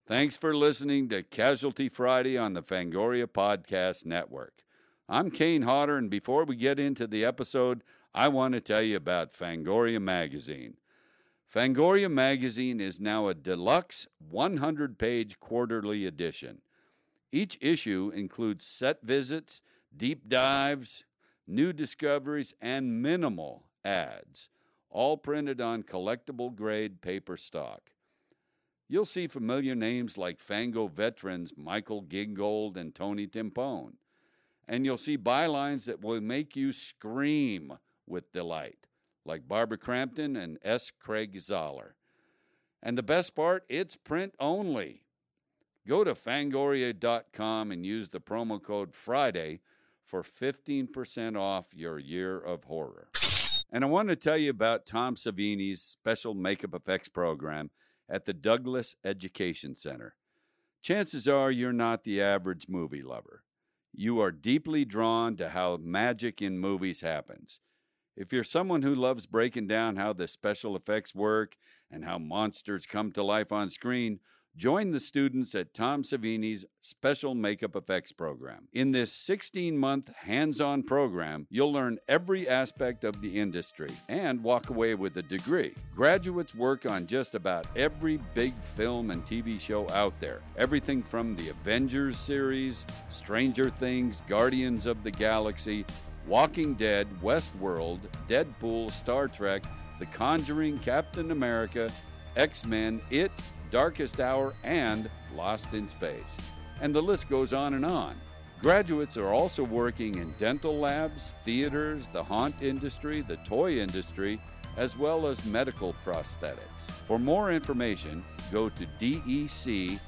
Thanks for listening to Casualty Friday on the Fangoria Podcast Network. I'm Kane Hodder, and before we get into the episode, I want to tell you about Fangoria Magazine. Fangoria Magazine is now a deluxe 100-page quarterly edition. Each issue includes set visits, deep dives, new discoveries, and minimal ads, all printed on collectible-grade paper stock. You'll see familiar names like Fango veterans Michael Gingold and Tony Timpone. And you'll see bylines that will make you scream with delight, like Barbara Crampton and S. Craig Zoller. And the best part, it's print only. Go to Fangoria.com and use the promo code FRIDAY for 15% off your year of horror. And I want to tell you about Tom Savini's special makeup effects program at the Douglas Education Center. Chances are you're not the average movie lover. You are deeply drawn to how magic in movies happens. If you're someone who loves breaking down how the special effects work and how monsters come to life on screen, join the students at Tom Savini's special makeup effects program. In this 16-month hands-on program, you'll learn every aspect of the industry and walk away with a degree. Graduates work on just about every big film and TV show out there. Everything from the Avengers series, Stranger Things, Guardians of the Galaxy, Walking Dead, Westworld, Deadpool, Star Trek, The Conjuring, Captain America, X-Men, It, Darkest Hour, and Lost in Space. And the list goes on and on. Graduates are also working in dental labs, theaters, the haunt industry, the toy industry, as well as medical prosthetics. For more information, go to dec.edu.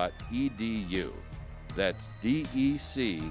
That's dec.edu.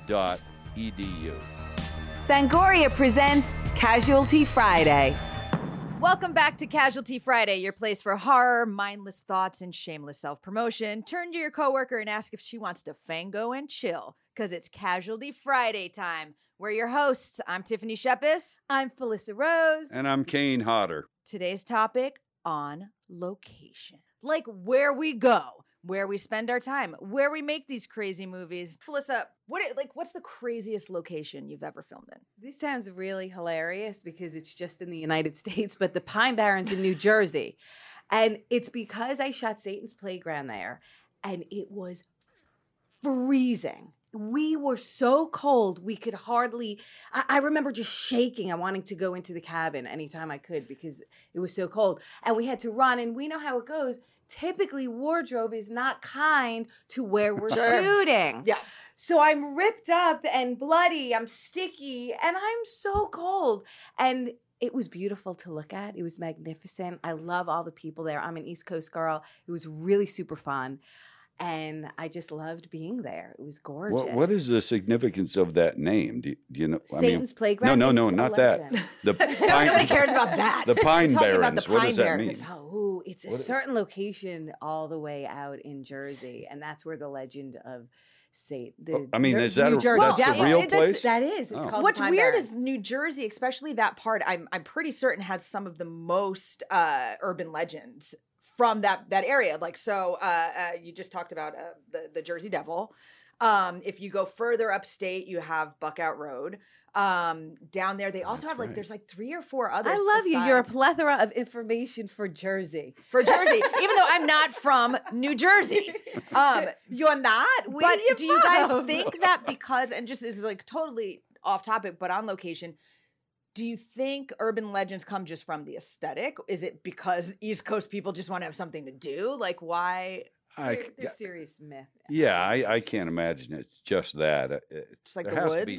Fangoria presents Casualty Friday. Welcome back to Casualty Friday, your place for horror, mindless thoughts, and shameless self-promotion. Turn to your coworker and ask if she wants to fango and chill, because it's Casualty Friday time. We're your hosts. I'm Tiffany Shepis. I'm Felissa Rose. And I'm Kane Hodder. Today's topic, on location. Like where we go, where we spend our time, where we make these crazy movies. Felissa, what's the craziest location you've ever filmed in? This sounds really hilarious because it's just in the United States, but the Pine Barrens in New Jersey. And it's because I shot Satan's Playground there, and it was freezing. We were so cold, we could hardly, I remember just shaking and wanting to go into the cabin anytime I could because it was so cold. And we had to run, and we know how it goes. Typically, wardrobe is not kind to where we're shooting. Yeah. So I'm ripped up and bloody, I'm sticky, and I'm so cold. And it was beautiful to look at. It was magnificent. I love all the people there. I'm an East Coast girl. It was really super fun. And I just loved being there. It was gorgeous. What is the significance of that name? Do you know? Satan's Playground? No, not that. Nobody cares about that. The Pine Barrens. What does that Barrens. mean? Oh, it's a certain location all the way out in Jersey. And that's where the legend of Satan. Is that New Jersey. that's the real place? That is. It's called What's Pine weird Barrens. is New Jersey, especially that part, I'm pretty certain has some of the most urban legends from that area. Like, so you just talked about the Jersey Devil. If you go further upstate, you have Buckout Road. Down there, they also have there's 3 or 4 others. I love you. You're a plethora of information for Jersey. Even though I'm not from New Jersey. You're not? But do you guys think that because, and just is like totally off topic, but on location, do you think urban legends come just from the aesthetic? Is it because East Coast people just want to have something to do? Like, why? They're serious myth. Yeah, I can't imagine it's just that. Just like there the has to woods? be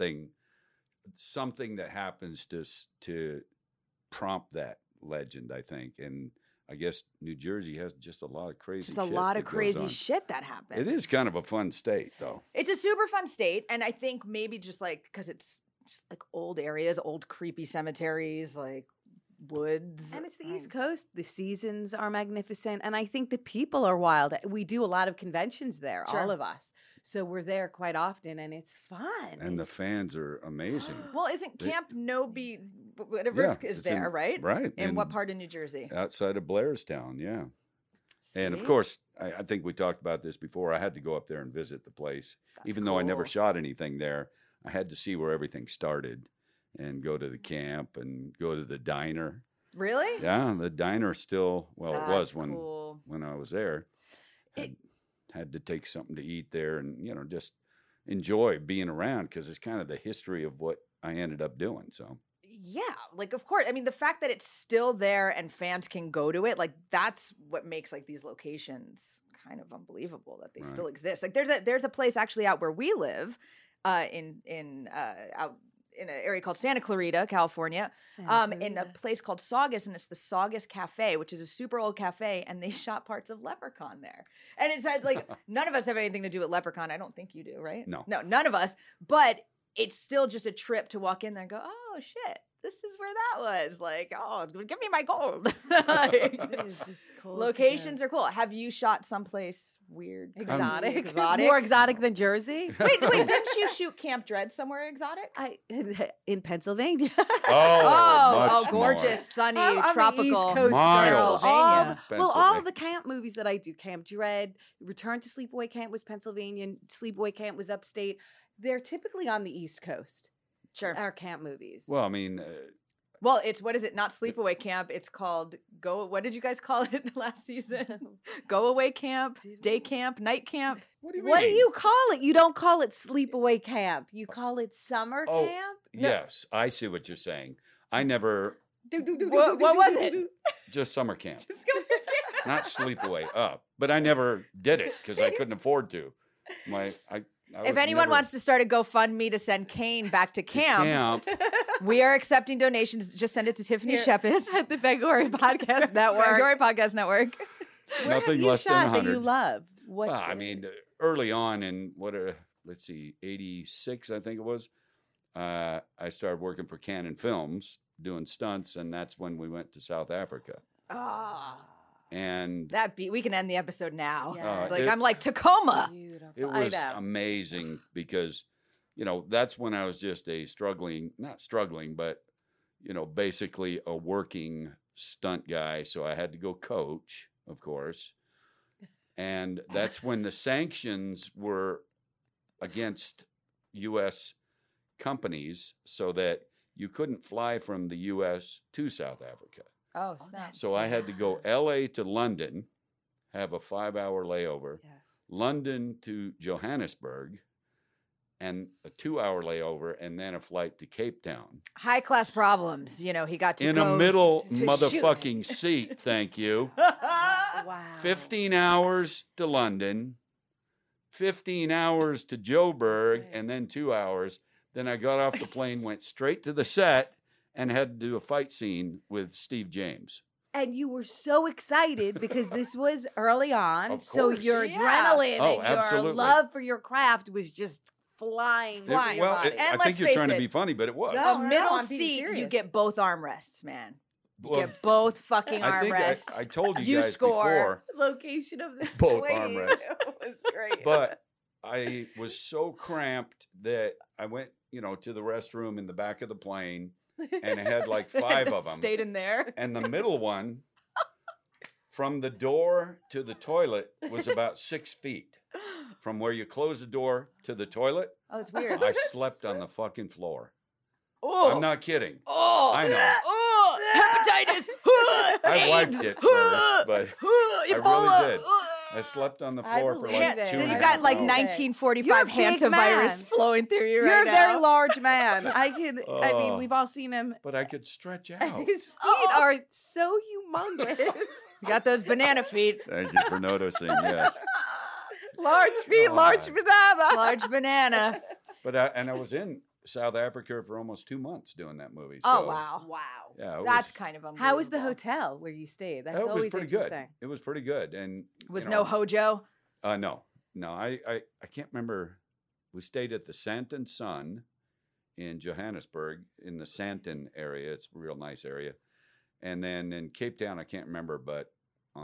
something that happens to prompt that legend, I think. And I guess New Jersey has just a lot of crazy Just shit a lot of that goes crazy on. shit that happens. It is kind of a fun state, though. It's a super fun state. And I think maybe just like, because it's just like old areas, old creepy cemeteries, like woods. And it's the East Coast. The seasons are magnificent. And I think the people are wild. We do a lot of conventions there, Sure. all of us. So we're there quite often, and it's fun. And the fans are amazing. Well, isn't Camp Nobi, whatever is it's there, right? Right. In what part of New Jersey? Outside of Blairstown, yeah. And of See? course, I think we talked about this before. I had to go up there and visit the place. That's Even though I never cool. shot anything there, I had to see where everything started and go to the camp and go to the diner. Really? Yeah, the diner still, well, it was That's when cool. when I was there. It- Had to take something to eat there and, just enjoy being around because it's kind of the history of what I ended up doing. So, Yeah, like of course. I mean, the fact that it's still there and fans can go to it, like that's what makes like these locations kind of unbelievable that they Right. still exist. Like there's a place actually out where we live, in out in an area called Santa Clarita, California, in a place called Saugus, and it's the Saugus Cafe, which is a super old cafe, and they shot parts of Leprechaun there. And it's like none of us have anything to do with Leprechaun. I don't think you do, right? No. none of us. But it's still just a trip to walk in there and go, oh shit, this is where that was. Like, oh, give me my gold. It is. It's cool. Locations are cool. Have you shot someplace weird, crazy, exotic. exotic? More exotic than Jersey. Wait, didn't you shoot Camp Dread somewhere exotic? In Pennsylvania. Oh, much gorgeous, sunny, I'm on the tropical East Coast, Miles. All Pennsylvania. all the camp movies that I do, Camp Dread, Return to Sleepaway Camp was Pennsylvania, Sleepaway Camp was upstate. They're typically on the East Coast. Sure. Our camp movies. Well, I mean, Well, it's what is it? Not sleepaway camp. It's called go. What did you guys call it last season? Go away camp, day camp, night camp. what do you What do mean? you call it? You don't call it sleepaway camp. You call it summer Oh, camp. Yes, I see what you're saying. I never, What was it? just summer camp, Just go. not sleepaway up. But I never did it because I couldn't afford to. If anyone wants to start a GoFundMe to send Kane back to camp, we are accepting donations. Just send it to Tiffany Here. Shepis At the Fangoria Podcast Network. Fangoria Podcast Network. Where have nothing you less than shot that 100. you love? What's Well, I mean, early on in let's see, 86, I think it was, I started working for Canon Films doing stunts, and that's when we went to South Africa. Ah, And we can end the episode now. Yeah. Like it- I'm like Tacoma. beautiful. it I was know. amazing because, that's when I was just not struggling, but, basically a working stunt guy. So I had to go coach, of course. And that's when the sanctions were against U.S. companies so that you couldn't fly from the U.S. to South Africa. Oh snap! So I had to go L.A. to London, have a 5-hour layover, Yes. London to Johannesburg, and a 2-hour layover, and then a flight to Cape Town. High class problems. He got to In go a middle to motherfucking seat, thank you. Wow. 15 hours to London, 15 hours to Joburg, right. and then 2 hours. Then I got off the plane, went straight to the set, and had to do a fight scene with Steve James. And you were so excited because this was early on. Of So course. your Yeah. adrenaline Oh, and your absolutely. love for your craft was just flying. Flying. through your Well, body. And I let's think you're face trying to it. be funny, but it was. No. A middle I'm being seat, you serious. get both armrests, man. You Well, get both fucking I think armrests. I told you, You guys score. before, Location of the Both plane armrests. was great. but I was so cramped that I went, to the restroom in the back of the plane, and I had like 5 of them. Stayed in there. And the middle one, from the door to the toilet, was about 6 feet. From where you close the door to the toilet, Oh, it's weird. I slept on the fucking floor. Oh, I'm not kidding. Oh, I know. Oh, hepatitis. I wiped it first, but I really did. I slept on the I floor for believe like it. 2 Then you and a got half like hours. 1945 You're a big hantavirus man. flowing through you You're right a now. very large man. I mean, Oh. we've all seen him. But I could stretch out. His feet Oh. are so humongous. You got those banana feet. Thank you for noticing. Yes, Large feet, large God. banana. Large banana. but I was in South Africa for almost 2 months doing that movie. So, Oh, wow. Wow. Yeah, it That's was, kind of unbelievable. How was the hotel where you stayed? That's it was always pretty interesting. good. It was pretty good, and Was you no know, Hojo? No. I can't remember. We stayed at the Santon Sun in Johannesburg in the Santon area. It's a real nice area. And then in Cape Town, I can't remember, but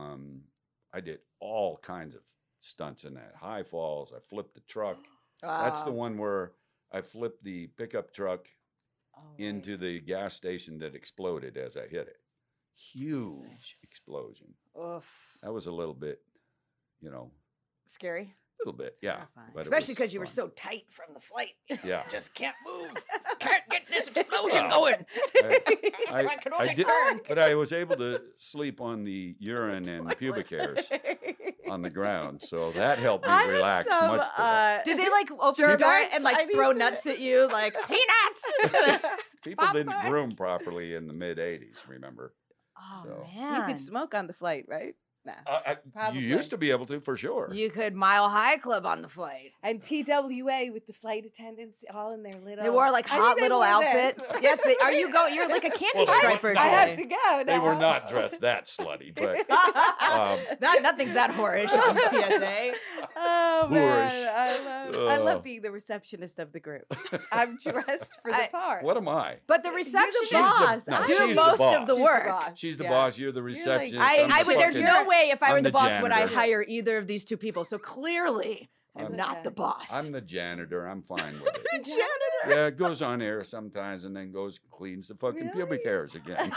I did all kinds of stunts in that. High falls. I flipped a truck. That's the Wow. one where I flipped the pickup truck Oh, right. into the gas station that exploded as I hit it. huge explosion. Oof. That was a little bit, you know, Scary. a little bit, yeah. Terrifying. But it Especially was because you were fun. so tight from the flight. Yeah. Just can't move. Can't get this explosion Well, going. I could only did, turn. but I was able to sleep on the urine and pubic hairs on the ground, so that helped me I have relax some, much better. Did they like open the door Gerbites? and I like need throw to- nuts at you like peanuts? People didn't Popeye. groom properly in the mid '80s. Remember? Oh So- man. You could smoke on the flight, right? No. You Probably. used to be able to, for sure. You could Mile High Club on the flight. And TWA with the flight attendants all in their little. They wore like I hot think they little wore this. outfits. Yes, they are. You go. You're like a candy Well, they striper. were- I have today. to go now. They were not dressed that slutty, but Nothing's that whorish on TSA. Oh man, Boorish. I love Oh. being the receptionist of the group. I'm dressed for the part. what am I? But the You're receptionist the boss. no, I'm do she's the most boss. of the She's work. boss. She's the Yeah. boss. You're the like- receptionist. I I'm would. There's fucking- no way if I I'm were the the boss would I janitor. hire either of these two people. So clearly, I'm Okay. not the boss. I'm the janitor. I'm fine with it. janitor. Yeah, it goes on air sometimes and then goes and cleans the fucking Really? pubic hairs again.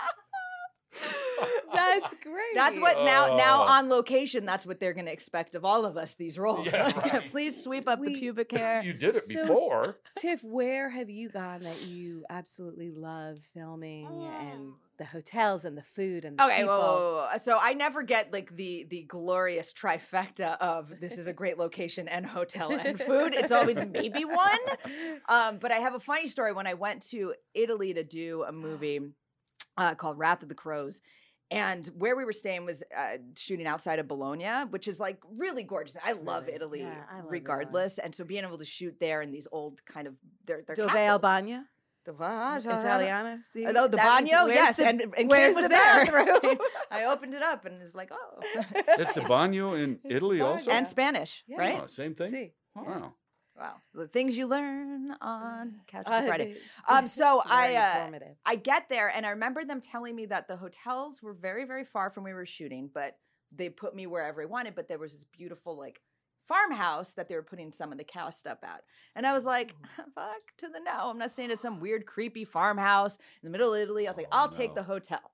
That's great. That's what now Oh. on location. That's what they're going to expect of all of us. These roles. Yeah, right. Please sweep up the We- pubic hair. You did it So- before. Tiff, where have you gone that you absolutely love filming and the hotels and the food and the Okay, people? whoa. So I never get like the glorious trifecta of this is a great location and hotel and food. It's always maybe one. But I have a funny story. When I went to Italy to do a movie called Wrath of the Crows, and where we were staying was shooting outside of Bologna, which is like really gorgeous. I love Really? Italy Yeah, I love regardless. And so being able to shoot there in these old kind of they're Dove castles. al bagno? The what? Italiano? See? Oh, the That means bagno, where's yes, the- and where's Kim was the there. bathroom? I opened it up and it's like, oh, It's a bagno in Italy bagno. also? and Spanish, Yeah. right? Oh, same thing? See. Wow. Wow, the things you learn on Couch Uh, to Friday. they- So very I informative. I get there and I remember them telling me that the hotels were very, very far from where we were shooting, but they put me wherever I wanted. But there was this beautiful like farmhouse that they were putting some of the cast up at. And I was like, fuck to the no. I'm not staying at some weird, creepy farmhouse in the middle of Italy. I was like, Oh, I'll take no. the hotel.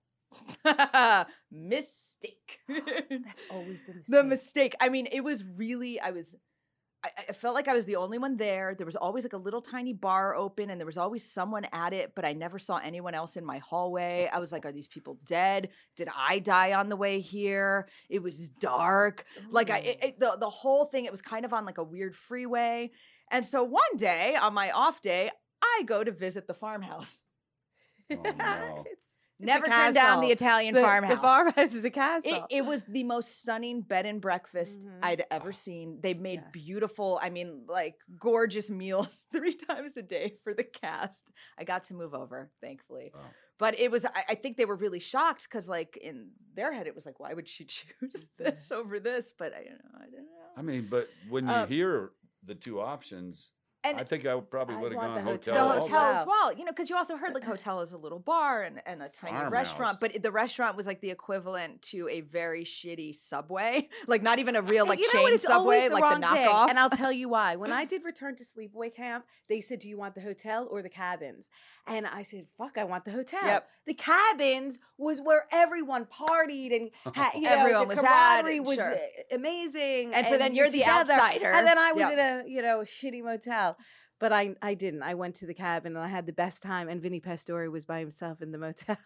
Mistake. That's always the mistake. The mistake. I mean, it was really, I felt like I was the only one there. There was always like a little tiny bar open and there was always someone at it, but I never saw anyone else in my hallway. I was like, are these people dead? Did I die on the way here? It was dark. Like the whole thing, it was kind of on like a weird freeway. And so one day on my off day, I go to visit the farmhouse. Oh, no. It's Never a turned down the castle. Italian The farmhouse. farmhouse is a castle. It was the most stunning bed and breakfast Mhm. I'd ever seen. They made Yes. beautiful, I mean, like gorgeous meals 3 times a day for the cast. I got to move over, thankfully. Wow. But it was, I think they were really shocked because, like, in their head, it was like, why would she choose this over this? But I don't know. I mean, but when you hear the two options, And I think I probably I would have want gone the hotel. the hotel hotel also. as well, you know, because you also heard like hotel is a little bar and a tiny Farmhouse. restaurant, but the restaurant was like the equivalent to a very shitty Subway, like not even a real like You know chain what? It's Subway, always the like wrong the thing, knockoff. and I'll tell you why. When I did Return to Sleepaway Camp, they said, "Do you want the hotel or the cabins?" And I said, "Fuck, I want the hotel." Yep. The cabins was where everyone partied and Everyone the was at camaraderie it, was sure. amazing. And so then you're the together. outsider. And then I was Yep. in a shitty motel. But I didn't. I went to the cabin and I had the best time. And Vinny Pastore was by himself in the motel.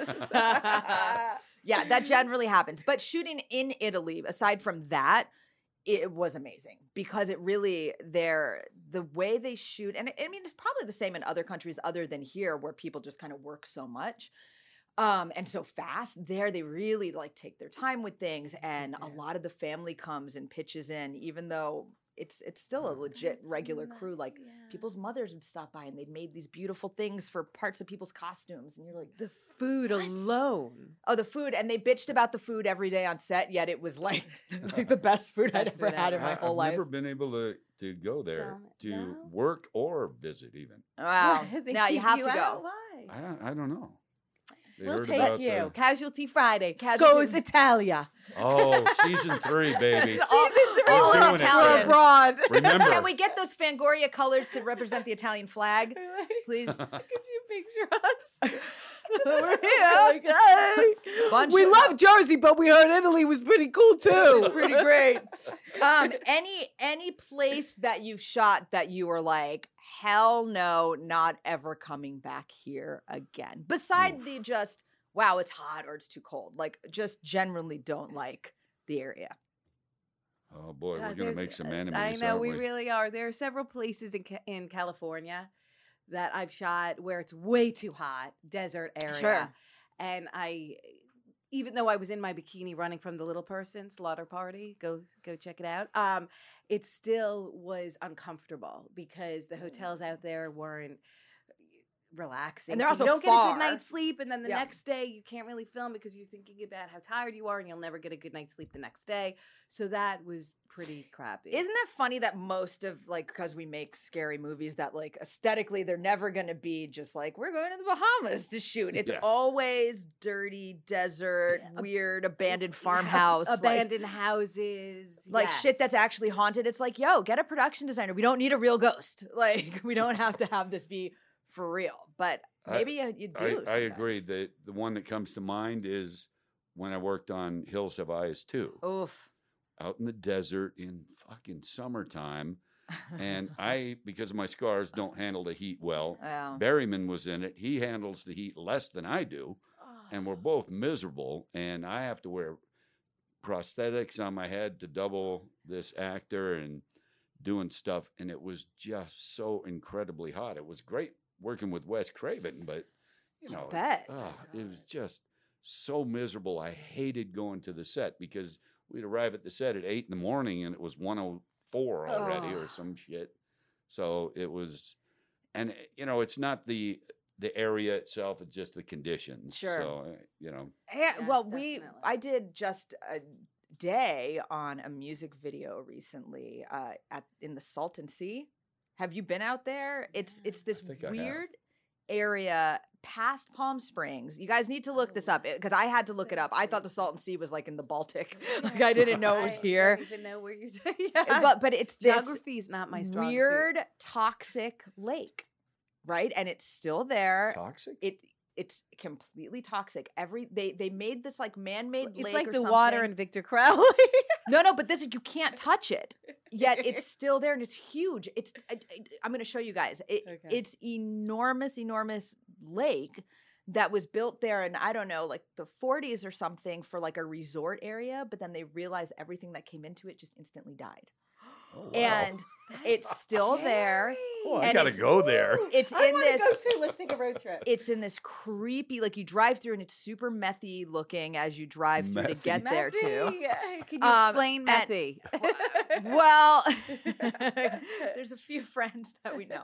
Yeah, that generally happens. But shooting in Italy, aside from that, it was amazing because it really the way they shoot, and I mean it's probably the same in other countries other than here where people just kind of work so much. And so fast there, they really like take their time with things. And a lot of the family comes and pitches in, even though it's still a legit regular crew. Like people's mothers would stop by and they made these beautiful things for parts of people's costumes. And you're like, The food alone. oh, the food. And they bitched about the food every day on set, yet it was like, like the best food I'd Best ever food had in ever. my whole I've life. never been able to go there to No? work or visit even. Wow. They Now you keep have to out? go. Why? I don't know. They We'll heard take about you. the- Casualty Friday. Casualty- Goes Italia. Oh, season 3, baby. It's all, Season 3. all We're in doing it, Italian. man. Abroad. Remember, Can we get those Fangoria colors to represent the Italian flag, please? Could you picture us? We're Like, hey. bunch. We love Jersey, but we heard Italy was pretty cool too. Pretty great. Any place that you've shot that you were like, hell no, not ever coming back here again. Besides the just, wow, it's hot or it's too cold. Like, just generally don't like the area. Oh boy, God, we're gonna make some enemies. I know aren't we really are. There are several places in California that I've shot where it's way too hot, desert area. Sure. And even though I was in my bikini running from the Little Person Slaughter Party, go check it out. It still was uncomfortable because the hotels out there weren't relaxing. And they're So also you don't far. get a good night's sleep, and then the Yeah. next day you can't really film because you're thinking about how tired you are, and you'll never get a good night's sleep the next day. So that was pretty crappy. Isn't that funny that most of, like, because we make scary movies that, like, aesthetically they're never going to be just like, we're going to the Bahamas to shoot. It's Yeah. always dirty desert, weird abandoned farmhouse. abandoned houses, like yes. shit that's actually haunted. It's like, yo, get a production designer. We don't need a real ghost. Like, we don't have to have this be for real. But maybe you do. I agree. sometimes. The one that comes to mind is when I worked on Hills Have Eyes 2. Oof. Out in the desert in fucking summertime. And I, because of my scars, don't handle the heat well. Wow. Berryman was in it. He handles the heat less than I do. And we're both miserable. And I have to wear prosthetics on my head to double this actor and doing stuff. And it was just so incredibly hot. It was great working with Wes Craven, but, you know, bet. it was just so miserable. I hated going to the set because we'd arrive at the set at 8 in the morning and it was 1:04 already or some shit. So it was, and you know, it's not the area itself; it's just the conditions. Sure. So you know, Yeah, Yes, well, definitely. I did just a day on a music video recently in the Salton Sea. Have you been out there? It's this I think I have. weird area past Palm Springs. You guys need to look this up because I had to look it up. I thought the Salton Sea was like in the Baltic. Like, I didn't know it was here. I don't even know where you're yeah. But it's this Geography is not my strong weird suit. toxic lake, right? And it's still there. toxic. It's completely toxic. They made this like man-made It's lake like or the water something. in Victor Crowley. No, but this you can't touch it. Yet it's still there and it's huge. I'm going to show you guys. Okay. It's enormous lake that was built there in, I don't know, like the 40s or something for like a resort area, but then they realized everything that came into it just instantly died. Oh, wow. And it's still there. Oh, I and gotta it's- go there. It's I in want to this go too. Let's take a road trip. it's in this creepy, like you drive through and it's super methy looking as you drive through to Methy. get there too. Methy. Can you explain and- methy? Well, there's a few friends that we know.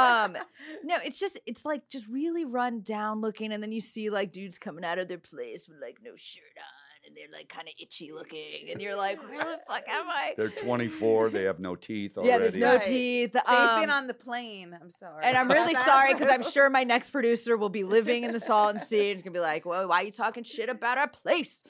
No, it's like just really run down looking, and then you see like dudes coming out of their place with like no shirt on, and they're like kind of itchy looking, and you're like, where the fuck am I? They're 24. They have no teeth already. Yeah, there's no Right. teeth. They've been on the plane. I'm sorry. And I'm really sorry because I'm sure my next producer will be living in the Salton Sea and is gonna be like, "Well, why are you talking shit about our place?"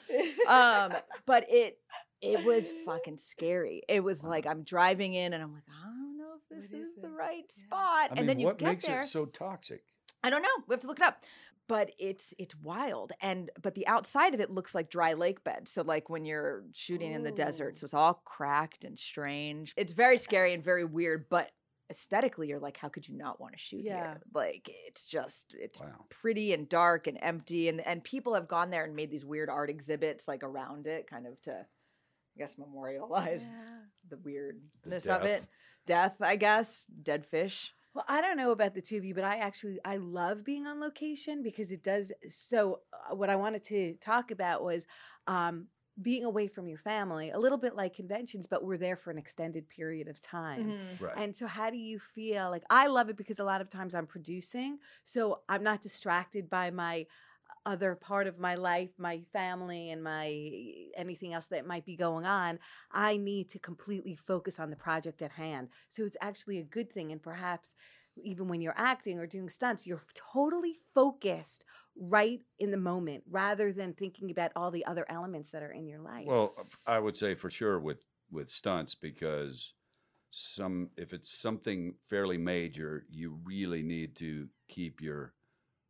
But it was fucking scary. It was like I'm driving in and I'm like, I don't know if this What is is the it? right Yeah. spot. I mean, And then you what get makes there. it so toxic? I don't know. We have to look it up. But it's wild. But the outside of it looks like dry lake bed. So like when you're shooting in the desert, so it's all cracked and strange. It's very scary and very weird, but aesthetically you're like, how could you not want to shoot Yeah. here? Like it's Wow. pretty and dark and empty, and people have gone there and made these weird art exhibits like around it, kind of to, I guess, memorialize the weirdness of it. Death, I guess, dead fish. Well, I don't know about the two of you, but I love being on location because it does. So what I wanted to talk about was being away from your family, a little bit like conventions, but we're there for an extended period of time. Right. And so how do you feel? Like I love it because a lot of times I'm producing, so I'm not distracted by my other part of my life, my family and my anything else that might be going on. I need to completely focus on the project at hand. So it's actually a good thing. And perhaps even when you're acting or doing stunts, you're totally focused right in the moment rather than thinking about all the other elements that are in your life. Well, I would say for sure with stunts because if it's something fairly major, you really need to keep your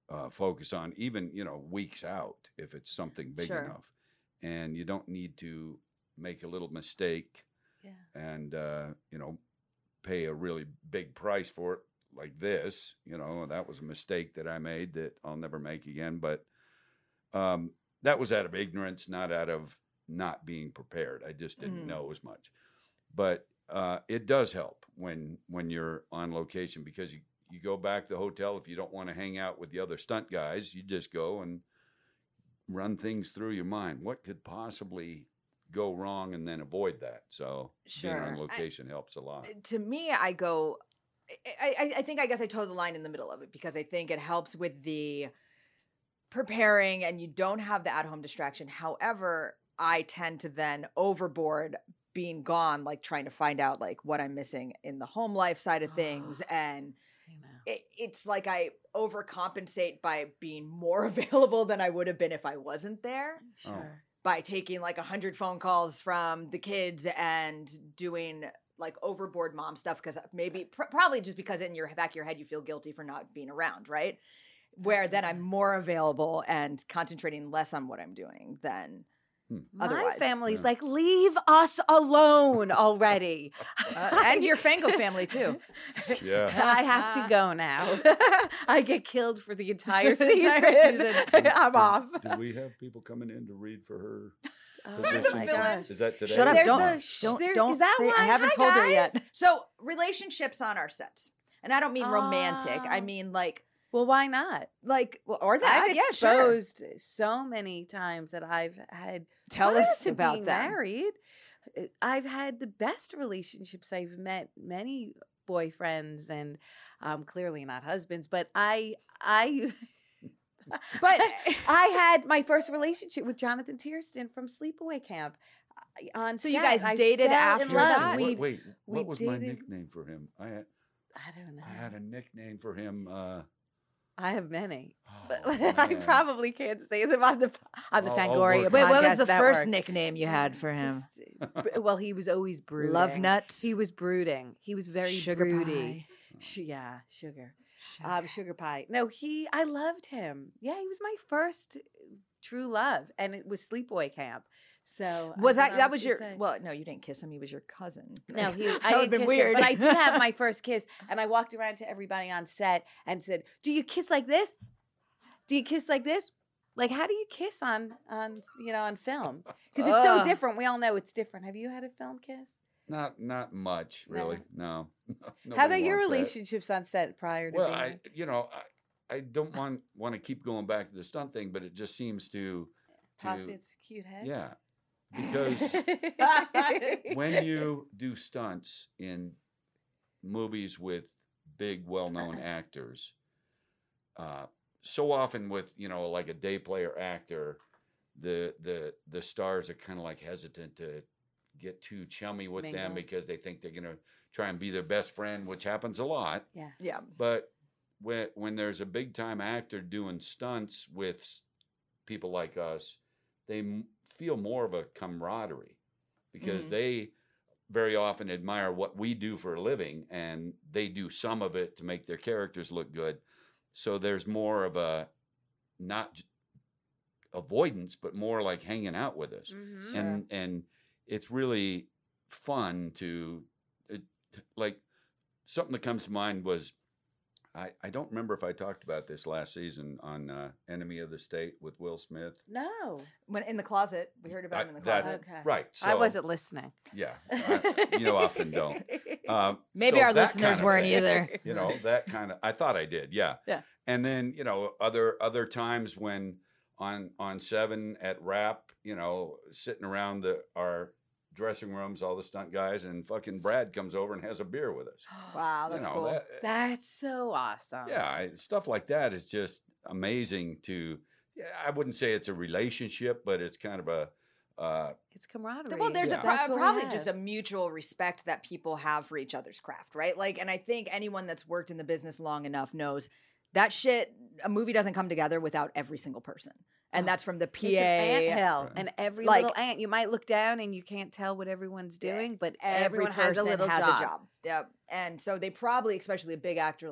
focus on, even, weeks out if it's something big Sure. enough. And you don't need to make a little mistake Yeah. and, pay a really big price for it like this. That was a mistake that I made that I'll never make again. But that was out of ignorance, not out of not being prepared. I just didn't know as much. But it does help when you're on location, because you go back to the hotel. If you don't want to hang out with the other stunt guys, you just go and run things through your mind. What could possibly go wrong, and then avoid that. So being Sure. on location helps a lot. To me, I think I guess I toe the line in the middle of it, because I think it helps with the preparing and you don't have the at-home distraction. However, I tend to then overboard being gone, like trying to find out like what I'm missing in the home life side of things. And it's like I overcompensate by being more available than I would have been if I wasn't there. Sure. By taking like 100 phone calls from the kids and doing like overboard mom stuff, because maybe probably just because in your back of your head you feel guilty for not being around, right? Where then I'm more available and concentrating less on what I'm doing than My otherwise. family's like, leave us alone already. And your Fango family too. Yeah. I have to go now. I get killed for the entire The season. entire season. I'm off. Do we have people coming in to read for her Oh position? my gosh. Is that today? Shut up! There's Don't the- don't is that say, I why? haven't Hi, told her guys. yet. So relationships on our sets, and I don't mean romantic. I Oh. mean like Well, why not? or that. I've Yeah, sure. exposed so many times that I've had. Tell prior us to about being them. married. I've had the best relationships. I've met many boyfriends and clearly not husbands, but I But I had my first relationship with Jonathan Tiersten from Sleepaway Camp. On So you set. guys I dated fell in after love. that? We- Wait, we what was my dated- nickname for him? I don't know. had a nickname for him. I have many, but Oh, I man. probably can't say them on the I'll Fangoria. work wait, on what was Podcast the first Network. nickname you had for him? Well, he was always brooding. Love nuts. He was brooding. He was very Sugar broody. pie. Yeah, sugar. Sugar pie. No, I loved him. Yeah, he was my first true love, and it was Sleepaway Camp. So Was I that can that was honestly your? say- Well, no, you didn't kiss him. He was your cousin. No, he. That I would've didn't been kiss weird. him, but I did have my first kiss, and I walked around to everybody on set and said, "Do you kiss like this? Do you kiss like this? Like, how do you kiss on film? Because it's so Ugh. different. We all know it's different. Have you had a film kiss? Not much, really. No. How Nobody about your wants that. relationships on set prior to Well, being I don't want to keep going back to the stunt thing, but it just seems to Pop its cute head? yeah, because when you do stunts in movies with big, well-known actors, so often with like a day player actor, the stars are kind of like hesitant to get too chummy with them Mingle. because they think they're gonna try and be their best friend, which happens a lot. Yeah. Yeah. But when there's a big time actor doing stunts with people like us, they feel more of a camaraderie because Mhm. they very often admire what we do for a living, and they do some of it to make their characters look good. So there's more of a not avoidance, but more like hanging out with us, Mhm. and it's really fun to like. Something that comes to mind was I don't remember if I talked about this last season on Enemy of the State with Will Smith. No. When in the closet, we heard about him in the That- closet. Okay. Right. So, I wasn't listening. Yeah. You often don't. Maybe So our that listeners kind of weren't thing, either. That kind of, I thought I did. Yeah. Yeah. And then, other times when on 7 at Rap, sitting around our dressing rooms, all the stunt guys, and fucking Brad comes over and has a beer with us. Wow, that's cool. That's so awesome. Stuff like that is just amazing I wouldn't say it's a relationship, but it's kind of It's camaraderie. Well, there's Yeah. That's what we probably have. just a mutual respect that people have for each other's craft, right? Like, and I think anyone that's worked in the business long enough knows that shit. A movie doesn't come together without every single person, and that's from the PA. It's an anthill, Right. and every Like- little ant. You might look down and you can't tell what everyone's doing, but Every everyone has a person little has job. a job. Yep. And so they probably, especially a big actor like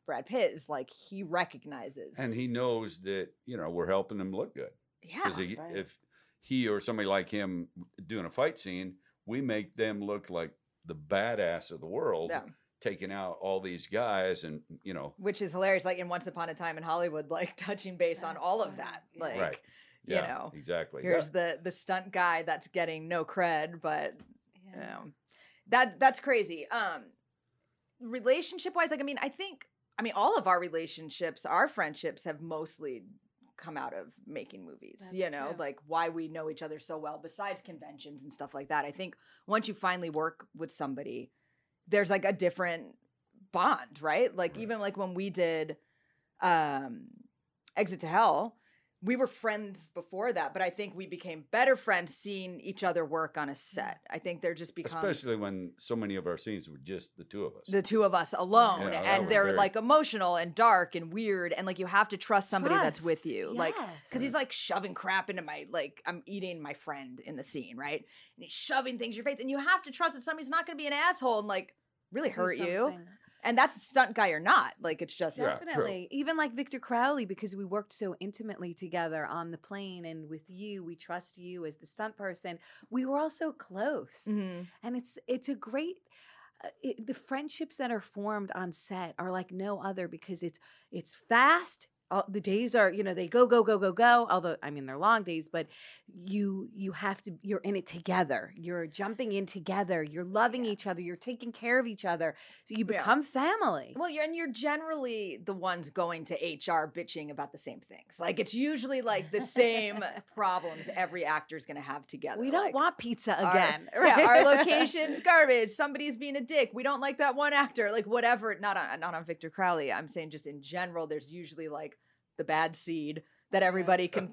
Brad Pitt is like he recognizes. And he knows that, we're helping him look good. Yeah. Because if he or somebody like him doing a fight scene, we make them look like the badass of the world, taking out all these guys and, Which is hilarious. Like in Once Upon a Time in Hollywood, like touching base on all of that. Like, right. Yeah, exactly. Here's the stunt guy that's getting no cred, but that's crazy. Relationship wise, like, I think all of our relationships, our friendships have mostly come out of making movies. That's true. true. Why we know each other so well besides conventions and stuff like that. I think once you finally work with somebody, there's like a different bond, right? Like even like when we did Exit to Hell, we were friends before that, but I think we became better friends seeing each other work on a set. I think there just becomes, especially when so many of our scenes were just the two of us. Alone, Yeah, and they're like emotional and dark and weird, and like you have to trust somebody that's with you, like because he's like shoving crap into my, like I'm eating my friend in the scene, right? And he's shoving things in your face, and you have to trust that somebody's not going to be an asshole and like really hurt you. And that's a stunt guy or not. Like, it's just... Definitely. Even like Victor Crowley, because we worked so intimately together on the plane and with you, we trust you as the stunt person. We were all so close. Mm-hmm. And it's a great... the friendships that are formed on set are like no other because it's fast. The days are, they go. Although, they're long days, but you have to, you're in it together. You're jumping in together. You're loving each other. You're taking care of each other. So you become family. Well, you're generally the ones going to HR bitching about the same things. Like, it's usually like the same problems every actor's going to have together. We don't like, want pizza again. Our location's garbage. Somebody's being a dick. We don't like that one actor. Like, whatever. Not on Victor Crowley. I'm saying just in general, there's usually like the bad seed that everybody can,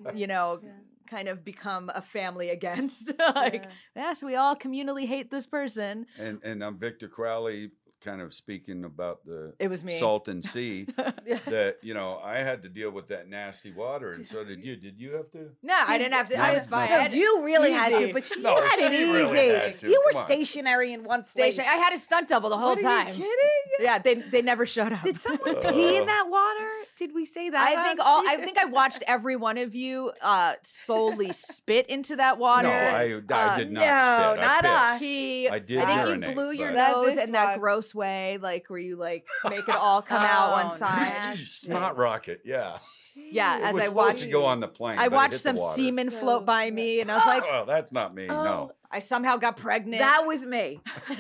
kind of become a family against. Yes, we all communally hate this person. And I'm Victor Crowley, kind of speaking about it was me. Salton Sea, that, I had to deal with that nasty water, and so did you. Did you have to? No, I didn't have to. I was fine. No, you really had to, but you had it easy. Really had to. You were Come on. stationary in one place. I had a stunt double the whole time. Are you kidding? Yeah, they never showed up. Did someone pee in that water? Did we say that? I think I watched every one of you solely spit into that water. No, I did not spit. Not us. I did I think urinate, you blew your but- nose in that gross way, like where you like make it all come out one side. Snot rocket, yeah. Yeah, It as was I supposed watched, to go on the plane. I but it watched hit some the water. semen So float by me, and I was like, Oh, that's not me. No. I somehow got pregnant. That was me.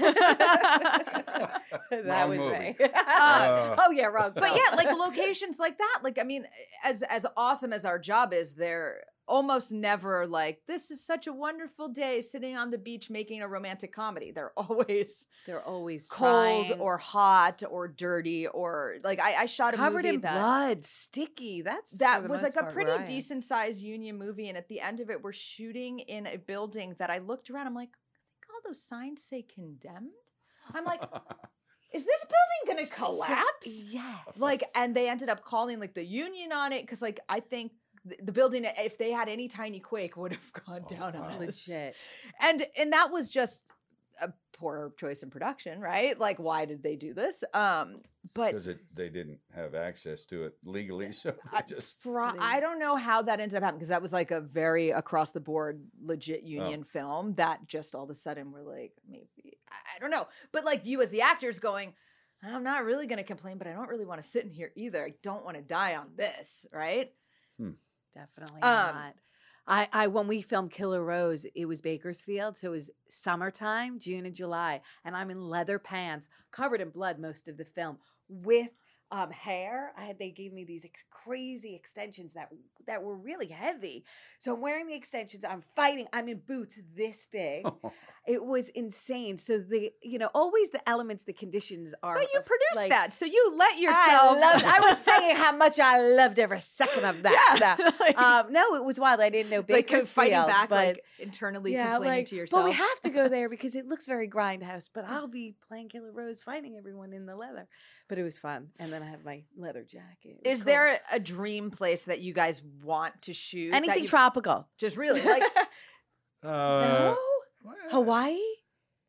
That Wrong was movie. me. Uh, wrong. But yeah, like locations like that. Like, as awesome as our job is, they're almost never like, this is such a wonderful day sitting on the beach making a romantic comedy. They're always cold trying. or hot or dirty or like I shot a covered movie in that blood, sticky. that for the was most like a part pretty where I am. decent sized union movie, and at the end of it, we're shooting in a building that I looked around. I'm like, I think all those signs say condemned. I'm like, is this building gonna collapse? Yes. Like, and they ended up calling like the union on it because like I think the building, if they had any tiny quake, would have gone down on us. legit. And that was just a poor choice in production, right? Like, why did they do this? But Because they didn't have access to it legally, so they just... I don't know how that ended up happening because that was like a very across the board legit union film that just all of a sudden we're like, maybe, I don't know. But like you as the actors going, I'm not really going to complain, but I don't really want to sit in here either. I don't want to die on this, right? Definitely not. I when we filmed Killer Rose, it was Bakersfield, so it was summertime, June and July, and I'm in leather pants, covered in blood most of the film, with hair. They gave me these crazy extensions that were really heavy. So I'm wearing the extensions. I'm fighting. I'm in boots this big. It was insane. So always the elements, the conditions are. But you produced like, that, so you let yourself. I was saying how much I loved every second of that. Yeah. No, it was wild. I didn't know Like Bakersfield, fighting back, but like internally complaining to yourself. but we have to go there because it looks very grindhouse. But I'll be playing Killer Rose, fighting everyone in the leather. But it was fun, and then I have my leather jacket. Is there a dream place that you guys want to shoot? anything tropical? Just really like No, well, Hawaii.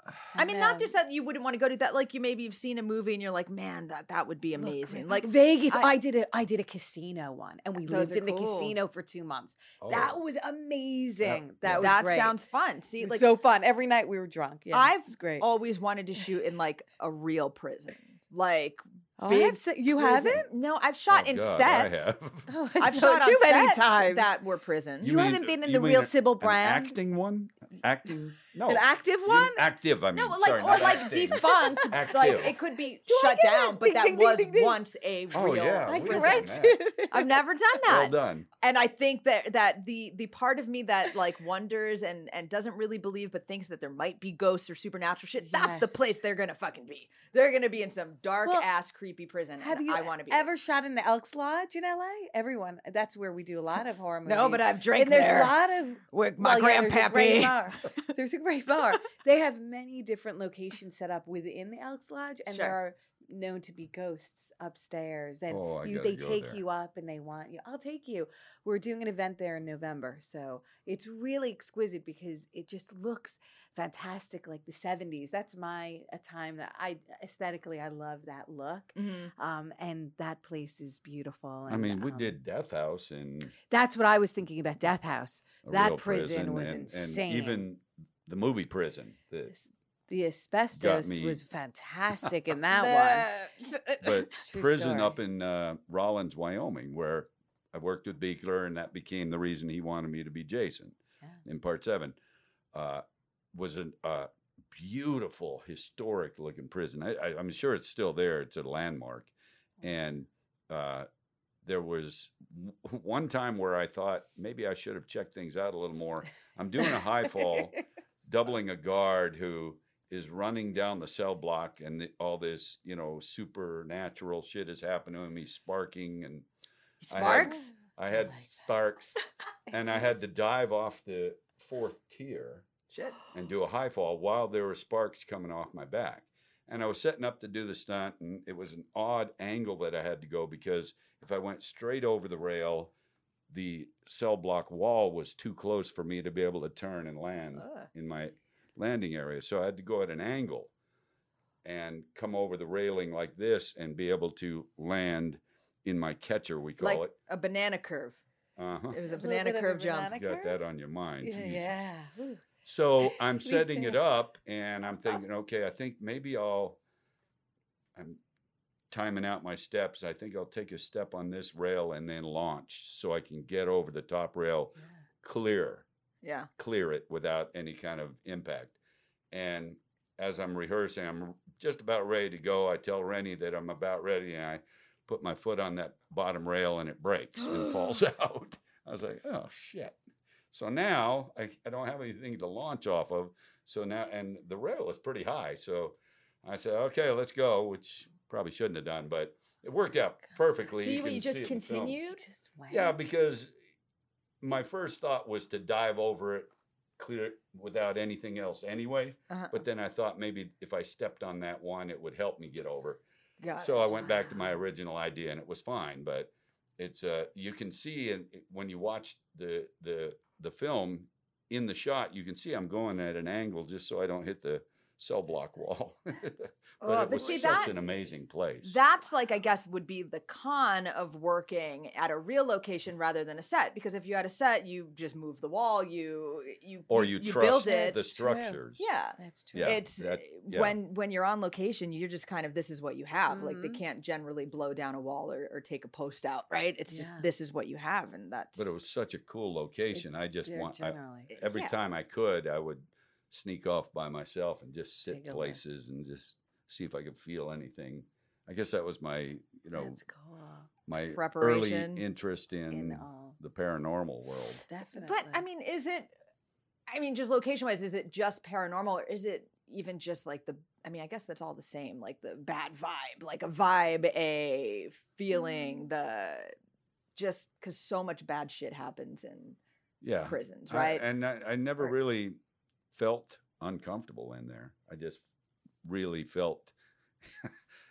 I mean, not just that you wouldn't want to go to that. Like you've seen a movie and you're like, man, that would be amazing. Like Vegas, I did a casino one, and we Those lived are in the cool. casino for 2 months. Oh. That was amazing. That- That was that great. sounds fun. See, It was like so fun. Every night we were drunk. Yeah, I've it's great. always wanted to shoot in like a real prison. Like Oh, I big have you prison. haven't? No, I've shot in God, sets. I have. Oh, I've so shot on too many sets times. that were prison. You haven't been in the you mean real Sybil an Brown? acting one? Acting? No. An active You- one? Active, I mean. No, sorry, or not like acting. defunct. Active. Like it could be Do I shut get it? down, but Ding, that ding, ding, was ding, ding. once a real Oh, yeah, I we've prison. done corrected. I've never done Well that. done. And I think that the part of me that like wonders and doesn't really believe but thinks that there might be ghosts or supernatural shit, that's the Yes. place they're gonna fucking be. They're gonna be in some dark Well, ass creepy prison. Have and you I want to be ever shot in the Elks Lodge in LA? Everyone. That's where we do a lot of horror movies. No, but I've drank and there's there. a lot of with my well, yeah, there's a great grandpappy. bar. There's a great bar. They have many different locations set up within the Elks Lodge, and Sure. there are known to be ghosts upstairs. And Oh, I gotta they go take there. you up and they want you. I'll take you. We're doing an event there in November, so it's really exquisite because it just looks fantastic, like the 70s. That's a time that aesthetically I love that look. Mhm. And that place is beautiful. I And, mean, we did Death House in That's what I was thinking about. Death House. a That real prison was and insane. even the movie Prison. The asbestos me- was fantastic in that one. But It's a true prison story. up in Rollins, Wyoming, where I worked with Beekler, and that became the reason he wanted me to be Jason Yeah. in Part 7. Was a beautiful, historic-looking prison. I'm sure it's still there. It's a landmark. And there was one time where I thought maybe I should have checked things out a little more. I'm doing a high fall, doubling a guard who is running down the cell block, and all this, supernatural shit is happening to him. He's sparking, and Sparks? I had Oh my God. sparks, and I had to dive off the 4th tier Shit. and do a high fall while there were sparks coming off my back. And I was setting up to do the stunt, and it was an odd angle that I had to go because if I went straight over the rail, the cell block wall was too close for me to be able to turn and land Ugh. in my landing area. So I had to go at an angle and come over the railing like this and be able to land in my catcher, we call Like it. a banana curve. Uh-huh. It was a little banana bit of a curve jump. banana You got curve? that on your mind. Yeah, Jesus. yeah. Ooh. So I'm Me setting it too. up, and I'm thinking, okay, I think maybe I'm timing out my steps. I think I'll take a step on this rail and then launch so I can get over the top rail, clear it without any kind of impact. And as I'm rehearsing, I'm just about ready to go. I tell Rennie that I'm about ready, and I put my foot on that bottom rail, and it breaks and falls out. I was like, oh, shit. So now I don't have anything to launch off of. So now, and the rail is pretty high. So I said, okay, let's go, which probably shouldn't have done, but it worked out perfectly. See, can you just see it in the film. continued? Just went. Yeah, because my first thought was to dive over it, clear it without anything else anyway. Uh-huh. But then I thought maybe if I stepped on that one, it would help me get over. Got So it. I went back to my original idea, and it was fine. But it's you can see, and when you watch the film in the shot, you can see I'm going at an angle just so I don't hit the cell block wall. Oh, But it but was see, such that's- an amazing place. That's like, I guess, would be the con of working at a real location rather than a set. Because if you had a set, you just move the wall, you trust build it. the That's true. structures. Yeah. That's true. Yeah, It's yeah. when you're on location, you're just kind of, this is what you have. Like they Mhm. can't generally blow down a wall or take a post out, right? It's just Yeah. this is what you have, and that's But it was such a cool location. I just Yeah, want generally. every Yeah. time I could, I would sneak off by myself and just sit Take a look. places and just see if I could feel anything. I guess that was my, That's cool. my early Preparation. interest in all. the paranormal world. Definitely. But I mean, just location wise, is it just paranormal, or is it even just like I guess that's all the same, like the bad vibe, like a vibe, a feeling, just because so much bad shit happens in Yeah. prisons, right? I never Or- really felt uncomfortable in there. I just really felt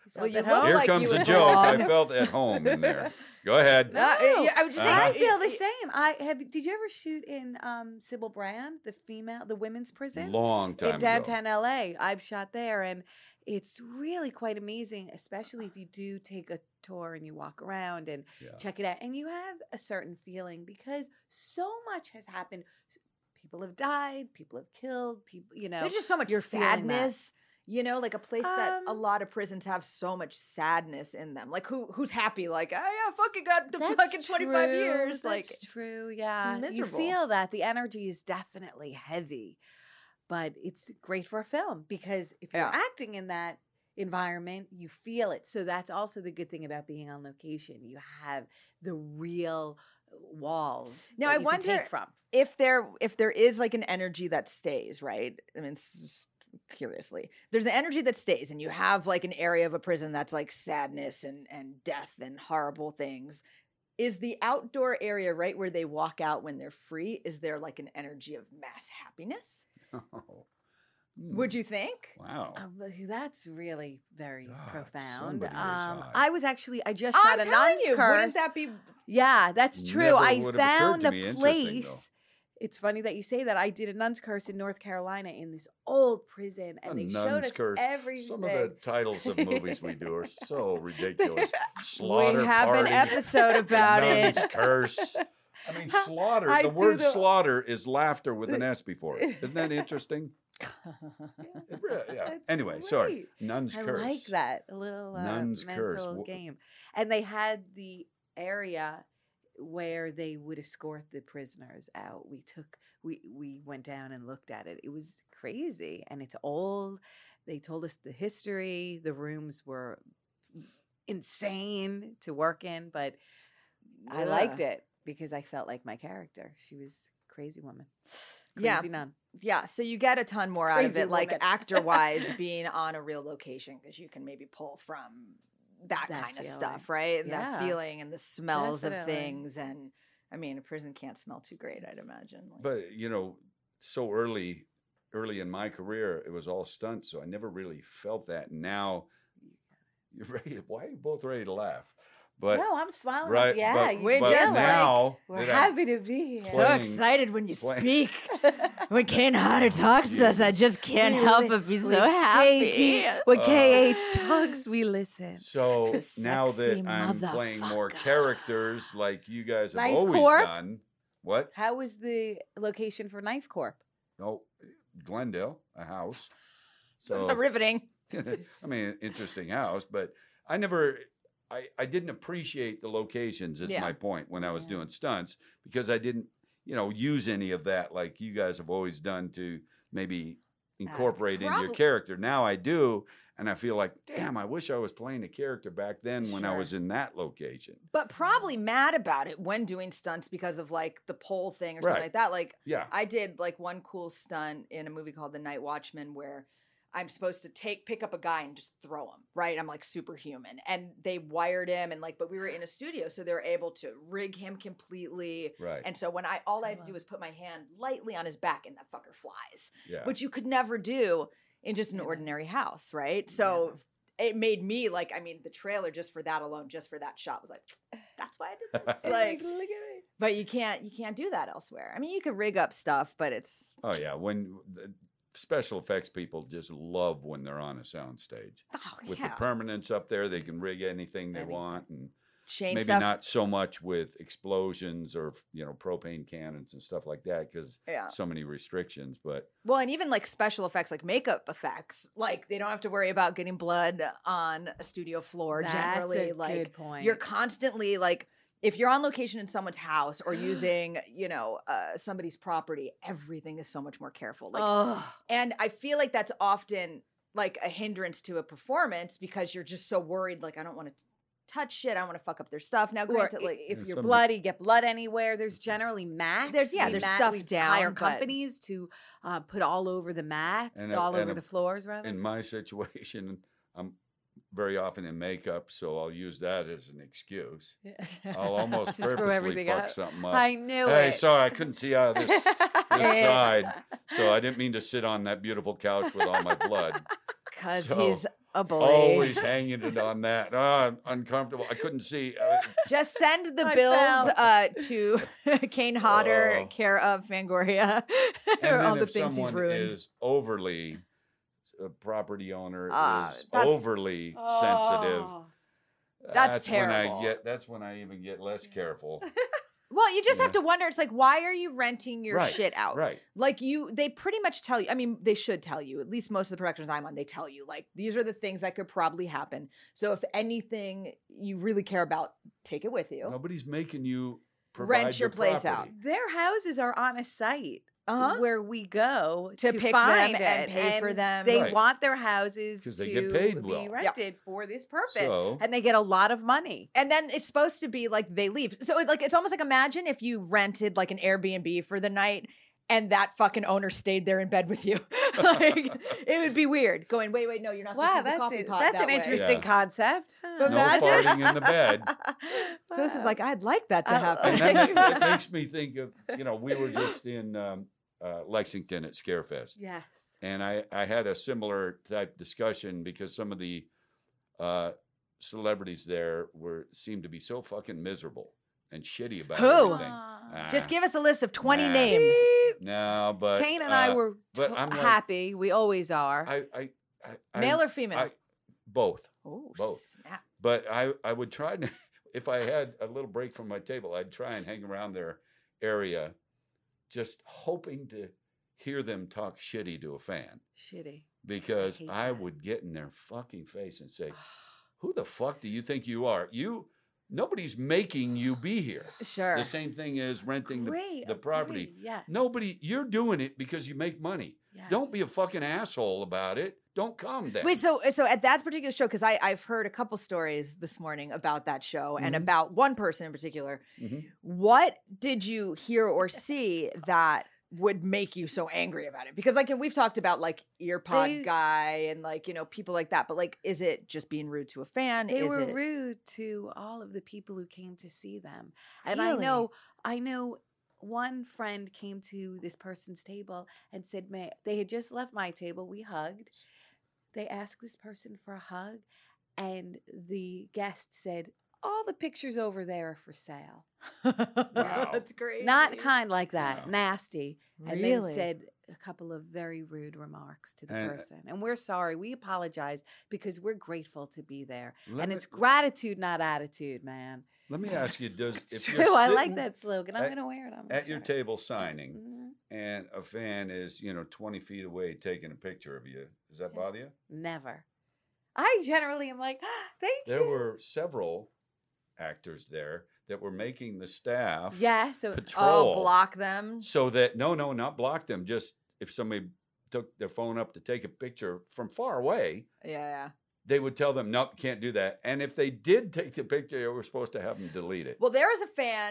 Well, felt you at look home? Here like comes you the would joke. I belong. felt at home in there. Go ahead. No, I would just say, I Uh-huh. feel the same. Did you ever shoot in Sybil Brand, the women's prison? Long time In downtown LA. I've shot there, and it's really quite amazing, especially if you do take a tour and you walk around and Yeah. check it out. And you have a certain feeling because so much has happened. People have died, people have killed, people, there's just so much you're feeling that. sadness. Like a place that a Um, lot of prisons have so much sadness in them. Like who's happy? Like, oh yeah, fucking got the That's fucking 25 true, years. That's Like true, yeah. You miserable. feel that the energy is definitely heavy, but it's great for a film because if you're Yeah. acting in that environment, you feel it. So that's also the good thing about being on location. You have the real walls. Now, that I you can take wonder from. if there is like an energy that stays, right? I mean, curiously, there's an energy that stays, and you have like an area of a prison that's like sadness and death and horrible things. Is the outdoor area right where they walk out when they're free? Is there like an energy of mass happiness? Oh. Would you think? Wow. That's really very God, profound. somebody is high. I just I'm shot a telling nun's you, curse. wouldn't that be? Yeah, that's true. Never I would have occurred found to a me. Interesting, place. though. It's funny that you say that. I did a nun's curse in North Carolina in this old prison, and A they showed nun's us curse. everything. Some of the titles of movies we do are so ridiculous. Slaughter We have Party, an episode about Nun's it. Curse. I mean, slaughter. I The do word the- slaughter is laughter with an S before it. Isn't that interesting? Yeah. That's Anyway, sorry. great. Nun's I Curse. like that, a little Nun's curse. mental game. And they had the area where they would escort the prisoners out. We went down and looked at it. It was crazy, and it's old. They told us the history. The rooms were insane to work in, but I liked it because I felt like my character. She was a crazy woman. Yeah. Crazy nun. Yeah, so you get a ton more out of Crazy it, like woman. actor-wise, being on a real location, because you can maybe pull from that That kind of feeling. stuff, right? And that Yeah. feeling and the smells of Definitely. things. And I mean, a prison can't smell too great, I'd imagine. Like, But so early in my career, it was all stunts, so I never really felt that. Now, you're ready. Why are you both ready to laugh? But No, I'm smiling. right, Yeah, but, we're but just like- now we're that I'm happy to be here. so playing- excited when you playing- speak. When Kane Hodder talks to us, I just can't We help li- but be when so happy. When Uh, KH talks, we listen. So The now sexy that I'm playing more motherfucker. characters like you guys have Knife always Corp? done. What? How was the location for Knife Corp? No, Glendale, a house. So it's riveting. I mean, interesting house, but I didn't appreciate the locations, is Yeah. my point, when I was Yeah. doing stunts, because I didn't, use any of that like you guys have always done to maybe incorporate into your probably- character. Now I do, and I feel like, damn, I wish I was playing a character back then when I Sure. was in that location. But probably mad about it when doing stunts because of like the pole thing or something Right. like that. Like Yeah. I did like one cool stunt in a movie called The Night Watchman where I'm supposed to pick up a guy and just throw him, right? I'm like superhuman. And they wired him but we were in a studio, so they were able to rig him completely. Right. And so when all I had to do was put my hand lightly on his back and that fucker flies, Yeah. which you could never do in just an ordinary house, right? So it made me like, I mean, the trailer just for that alone, just for that shot was like, that's why I did this. Like, look at me. but you can't do that elsewhere. I mean, you could rig up stuff, but it's Oh, yeah. When the special effects people just love when they're on a sound stage. With the permanence up there, they can rig anything they want, and change maybe stuff. not so much with explosions or propane cannons and stuff like that, because Yeah. so many restrictions. But Well, and even like special effects, like makeup effects, like they don't have to worry about getting blood on a studio floor. That's Generally, a like good point. you're constantly like, if you're on location in someone's house or using, somebody's property, everything is so much more careful. Like, Oh, and I feel like that's often like a hindrance to a performance because you're just so worried. Like, I don't want to touch shit. I don't want to fuck up their stuff. Now, or granted, like if Yeah, you're some- bloody, get blood anywhere. There's generally mats. There's We stuff we down, Hire but- companies to put all over the mats, And all and over the floors, rather. in my situation, I'm very often in makeup, so I'll use that as an excuse. I'll almost To screw purposely everything fuck up. something up. I knew Hey, it. sorry, I couldn't see out of this It's- side, so I didn't mean to sit on that beautiful couch with all my blood. because So- he's a bully. Always hanging it on that. Uncomfortable. I couldn't see. Just send the I bills to Kane Hodder, Oh. care of Fangoria, And or all then the if things he's someone ruined. is overly, a property owner is That's- overly sensitive. Oh. That's when terrible. That's when I even get less careful. Well, you just Yeah. have to wonder. It's like, why are you renting your Right, shit out? Right. Like they pretty much tell you. I mean, they should tell you. At least most of the productions I'm on, they tell you like these are the things that could probably happen. So if anything you really care about, take it with you. Nobody's making you Rent your place property. Their houses are on a site Uh-huh. where we go To to pick find them and it, pay for them. They Right. want their houses 'Cause to they get paid well. be Yep. rented for this purpose, So- and they get a lot of money. And then it's supposed to be like they leave. So it's almost like imagine if you rented like an Airbnb for the night and that fucking owner stayed there in bed with you. Like it would be weird. Going, wait, no, you're not supposed Wow, to use the that's coffee pot that's that an way. interesting Yeah. concept. But No imagine- farting in the bed. Phyllis is like, I'd like that to Oh. happen. And then it makes me think of, we were just in Lexington at Scarefest. Yes. And I had a similar type discussion because some of the celebrities there seemed to be so fucking miserable and shitty about Who? everything. Just give us a list of 20 Nah. names. No, but Kane and I were but I'm like- happy. We always are. I Male or female? I- both. Oh, both. snap. But I would try to, if I had a little break from my table, I'd try and hang around their area, just hoping to hear them talk shitty to a fan. Shitty. Because hate I that. would get in their fucking face and say, "Who the fuck do you think you are? Nobody's making you be here." Sure. The same thing as renting Agree, the property. agree, yes. You're doing it because you make money. Don't be a Yes. fucking asshole about it. Don't come then. Wait, so at that particular show, because I've heard a couple stories this morning about that show and Mhm. about one person in particular. Mhm. What did you hear or see that would make you so angry about it? Because like we've talked about like earpod They- guy and like people like that, but like is it just being rude to a fan? They is were it rude to all of the people who came to see them. And Really? I know one friend came to this person's table and said, they had just left my table. We hugged. They asked this person for a hug, and the guest said, "All the pictures over there are for sale." Wow. That's great. Not kind like that, Wow. nasty. And Really? then said a couple of very rude remarks to the And- person. And we're sorry. We apologize because we're grateful to be there. Let And me- it's gratitude, not attitude, man. Let me ask you: It's if true. you're I like sitting that slogan. I'm at- going to wear it on my at your shirt. table signing, Mhm. and a fan is 20 feet away taking a picture of you, does that Yeah. bother you? Never. I generally am like, thank There you. were several actors there that were making the staff Yeah. So patrol block them. so that no, not block them. Just if somebody took their phone up to take a picture from far away, Yeah. they would tell them, "Nope, can't do that." And if they did take the picture, they were supposed to have them delete it. Well, there was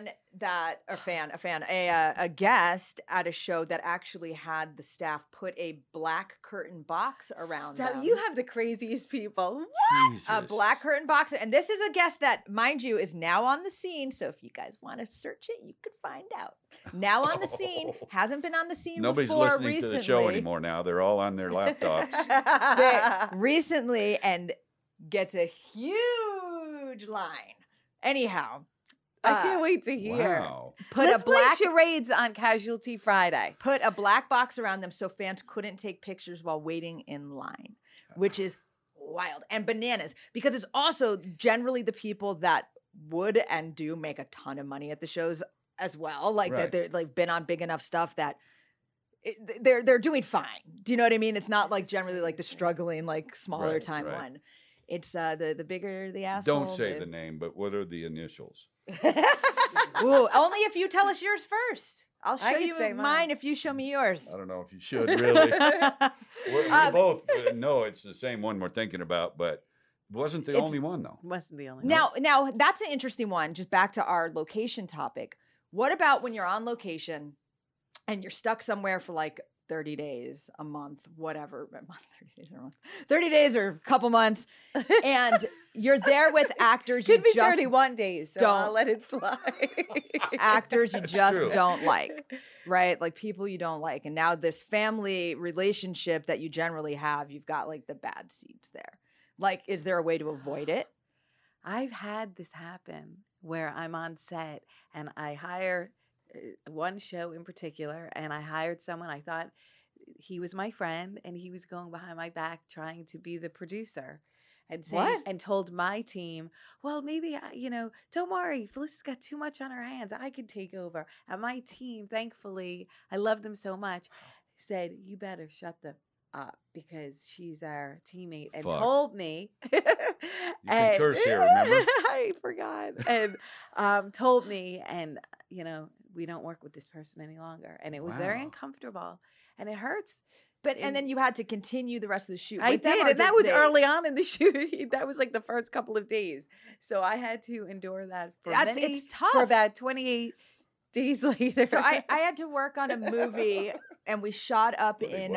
a guest at a show that actually had the staff put a black curtain box around so them. you have the craziest people. Jesus. a black curtain box, and this is a guest that, mind you, is now on the scene. So if you guys want to search it, you could find out. Now on the scene, hasn't been on the scene Nobody's before listening recently. to the show anymore now. They're all on their laptops. Recently, and gets a huge line. Anyhow, I can't wait to hear. Wow. put Let's a black play charades on Casualty Friday. put a black box around them so fans couldn't take pictures while waiting in line, which is wild and bananas because it's also generally the people that would and do make a ton of money at the shows as well. Like Right. that they've been on big enough stuff that they're doing fine. Do you know what I mean? It's not like generally like the struggling like smaller Right, time right. one. It's the bigger the asshole. Don't say the name, but what are the initials? Ooh, only if you tell us yours first. I'll I show could you say mine mine. if you show me yours. I don't know if you should really. We're both know it's the same one we're thinking about, but it wasn't the It's- only one though. Wasn't the only one. Now that's an interesting one. Just back to our location topic. What about when you're on location and you're stuck somewhere for like 30 days, a month, whatever, 30 days or a couple months, and you're there with actors Could you be just 31 days, so don't- I'll let it slide. actors you That's just true. don't like, right? Like people you don't like. And now this family relationship that you generally have, you've got like the bad seeds there. Like, is there a way to avoid it? I've had this happen where I'm on set and I hire one show in particular, and I hired someone. I thought he was my friend, and he was going behind my back trying to be the producer. And saying, and told my team, well, maybe, don't worry, Felicia's got too much on her hands. I can take over. And my team, thankfully, I love them so much, said, you better shut the up because she's our teammate, and told me. You can curse here, remember? I forgot. And told me, and, we don't work with this person any longer. And it was very uncomfortable, and it hurts. And then you had to continue the rest of the shoot. I did, and that was early on in the shoot. That was like the first couple of days. So I had to endure that it's tough. For about 28 days later. So I had to work on a movie, and we shot up in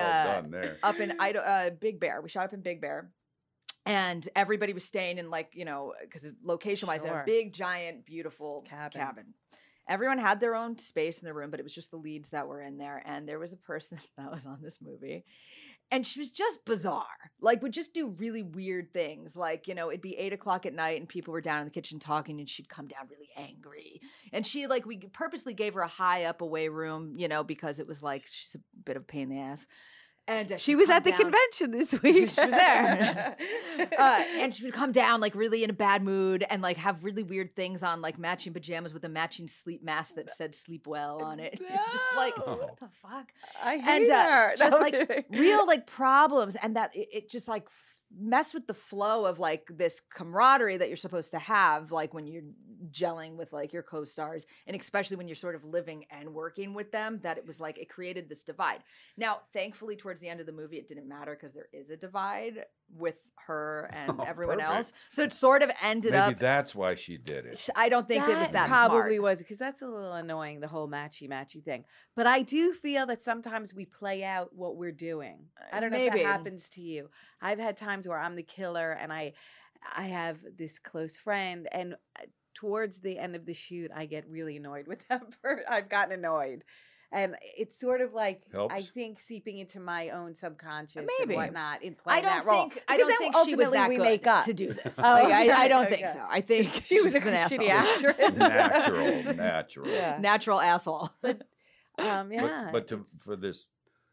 Big Bear. We shot up in Big Bear. And everybody was staying in because location-wise, in a big, giant, beautiful cabin. Everyone had their own space in their room, but it was just the leads that were in there. And there was a person that was on this movie, and she was just bizarre. Would just do really weird things. It'd be 8:00 at night and people were down in the kitchen talking, and she'd come down really angry. And she, we purposely gave her a high up away room, because it was she's a bit of a pain in the ass. And she was at the convention this week. She was there. And she would come down really in a bad mood and have really weird things on, matching pajamas with a matching sleep mask that said "sleep well" on it. No. Just what the fuck? I hate her. Just real problems, and that it just mess with the flow of this camaraderie that you're supposed to have when you're gelling with your co-stars, and especially when you're sort of living and working with them, that it was it created this divide. Now, thankfully, towards the end of the movie, it didn't matter because there is a divide with her and everyone else. So it sort of ended up. Maybe that's why she did it. I don't think it was that probably smart. Was, because that's a little annoying, the whole matchy thing. But I do feel that sometimes we play out what we're doing. I don't know if that happens to you. I've had times where I'm the killer and I have this close friend, and towards the end of the shoot, I get really annoyed with that person. I've gotten annoyed. And it's sort of helps. I think, seeping into my own subconscious Maybe. and whatnot in playing that role. I don't think she was that good to do this. I don't think so. I think she was a shitty actress. Natural. Yeah. Natural asshole. But for this,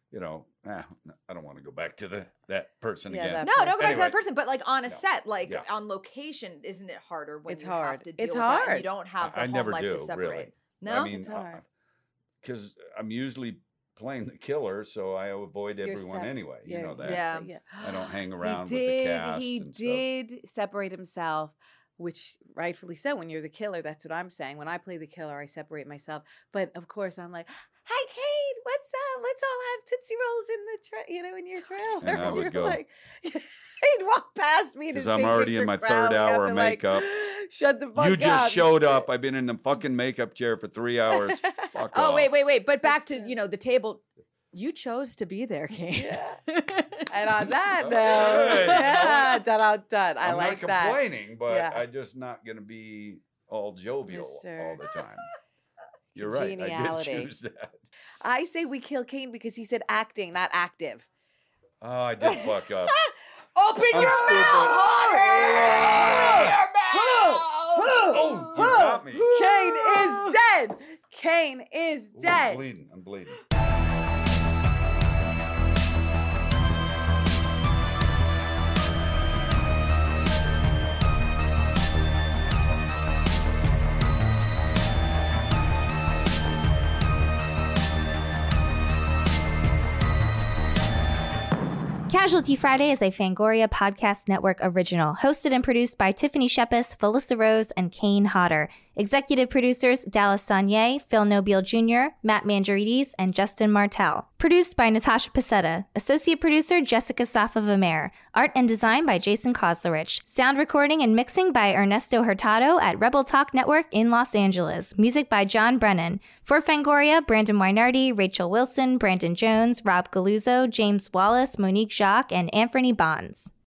I don't want to go back to that person again. Don't go back to that person. But on a set, on location, isn't it harder when you have to deal with that and you don't have the home life to separate? Really. No, it's hard. Because I'm usually playing the killer, so I avoid everyone anyway. You know that. Yeah. I don't hang around with the cast. He did separate himself, which rightfully so. When you're the killer, that's what I'm saying. When I play the killer, I separate myself. But of course, I'm like, "Hi, Kate. What's up? Let's all have Tootsie Rolls in your trailer." And I would go. He'd walk past me because I'm already in my third hour of makeup. Shut the fuck up. You just showed up. I've been in the fucking makeup chair for 3 hours. Fuck off. Wait. But back to, the table. You chose to be there, Kate. Yeah. And on that note, done. I like that. I'm not complaining, but I'm just not going to be all jovial all the time. You're right. I did choose that. I say we kill Kane because he said acting, not active. Oh, I did fuck up. Open your mouth, Oh, you got me. Kane is dead. I'm bleeding. Casualty Friday is a Fangoria Podcast Network original, hosted and produced by Tiffany Shepis, Felissa Rose, and Kane Hodder. Executive producers Dallas Saunier, Phil Nobile Jr., Matt Mandarides, and Justin Martell. Produced by Natasha Pasetta. Associate producer Jessica Safa-Vamer. Art and design by Jason Koslerich. Sound recording and mixing by Ernesto Hurtado at Rebel Talk Network in Los Angeles. Music by John Brennan. For Fangoria, Brandon Wynardi, Rachel Wilson, Brandon Jones, Rob Galuzzo, James Wallace, Monique Jacques, and Anthony Bonds.